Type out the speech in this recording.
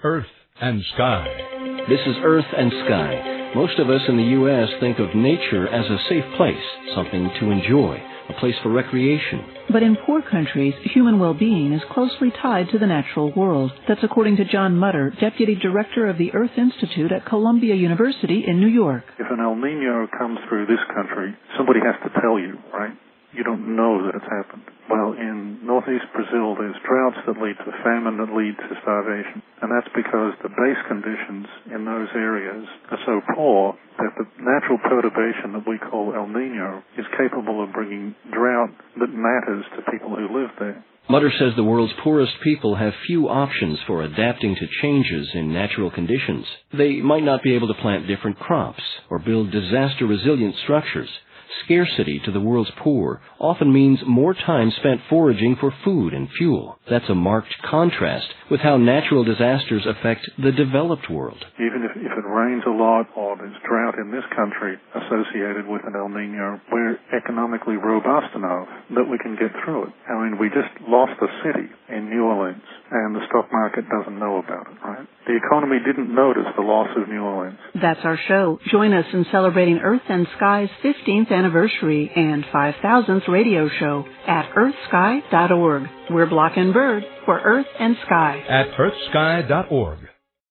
Earth and Sky. This is Earth and Sky. Most of us in the U.S. think of nature as a safe place, something to enjoy, a place for recreation. But in poor countries, human well-being is closely tied to the natural world. That's according to John Mutter, Deputy Director of the Earth Institute at Columbia University in New York. If an El Nino comes through this country, somebody has to tell you, right? You don't know that it's happened. Well, in northeast Brazil, there's droughts that lead to famine, that lead to starvation. And that's because the base conditions in those areas are so poor that the natural perturbation that we call El Nino is capable of bringing drought that matters to people who live there. Mutter says the world's poorest people have few options for adapting to changes in natural conditions. They might not be able to plant different crops or build disaster-resilient structures. Scarcity to the world's poor often means more time spent foraging for food and fuel. That's a marked contrast with how natural disasters affect the developed world. Even if it rains a lot or there's drought in this country associated with an El Nino, we're economically robust enough that we can get through it. I mean, we just lost a city in New Orleans, and the stock market doesn't know about it, right? The economy didn't notice the loss of New Orleans. That's our show. Join us in celebrating Earth and Sky's 15th anniversary and 5,000th radio show at earthsky.org. We're Block and Bird for Earth and Sky. At earthsky.org.